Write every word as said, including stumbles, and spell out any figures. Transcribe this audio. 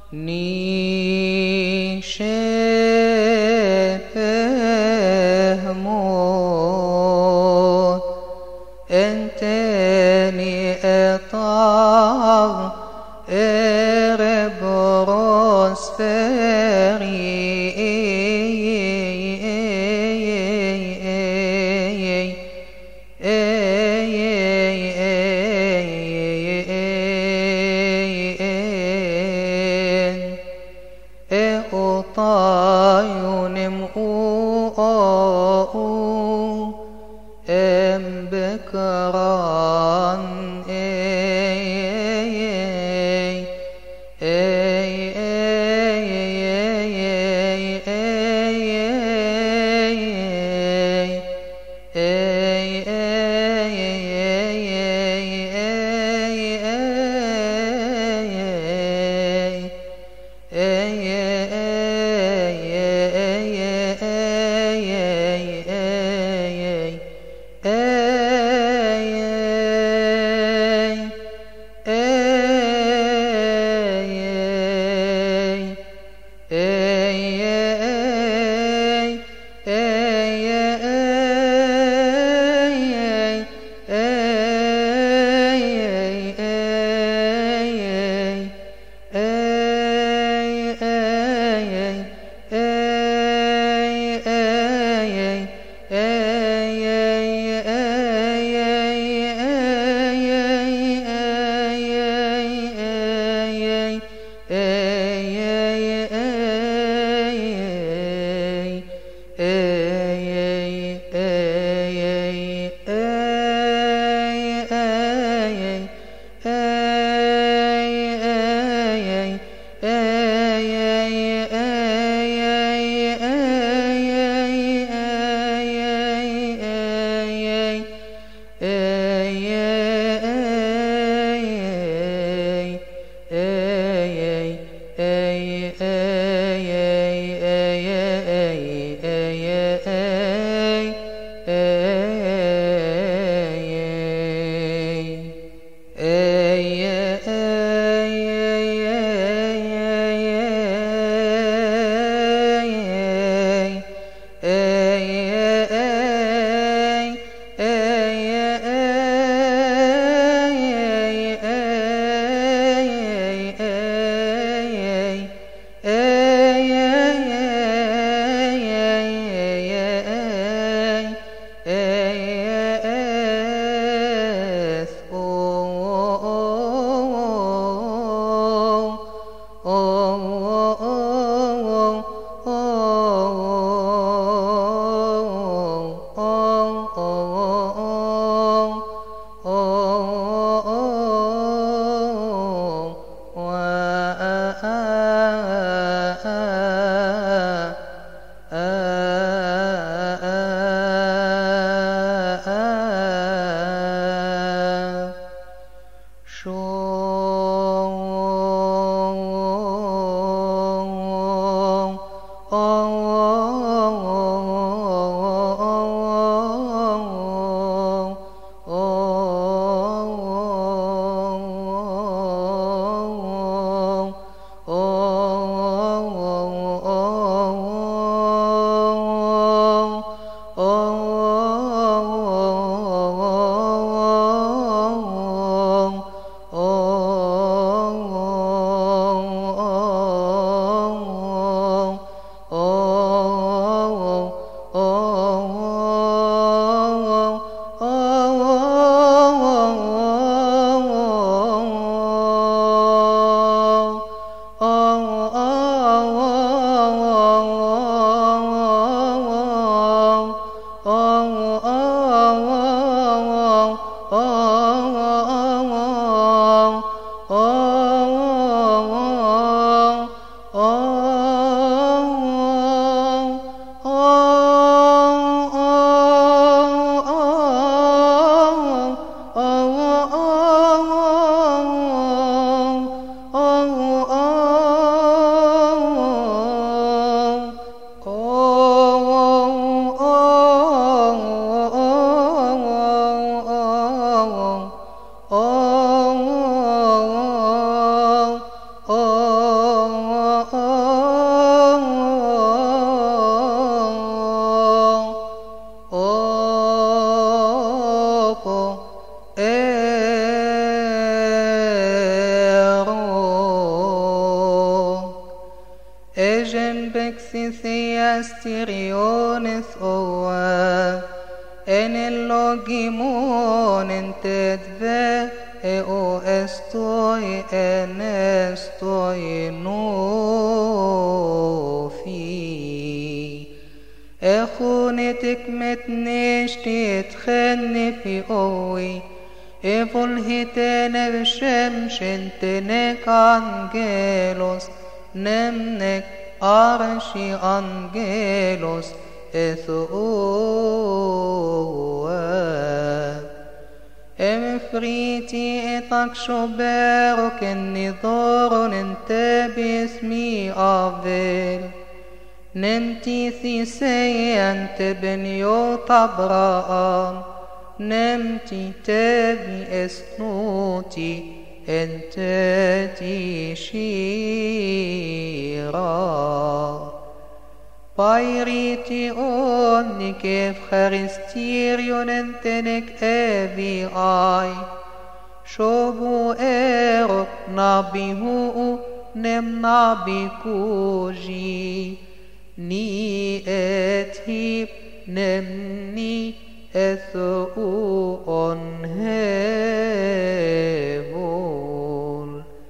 ني شبه موت انتني اطاغ ارب روس فري طايون مؤو ام بكران شو frexithiastiriones oa, en el logimon entedve, eo estoy en estoy nofi. اخونتك متنش تتخني في قوي ايفول هتانا بشمش انتنك انجيلوس نمنك ارشي انجيلوس اثواب ام فريتي اتاك شبارك النظار انت باسمي افيل نمتي ثيسيا تبنيو طبرا نمتي تبي اسنوتي انت تشيرا بايريتي اوني كيف خارستيريون انتنك ابي اي شوبو ايروك نابيهو نم نابيكوجي ni et hip nem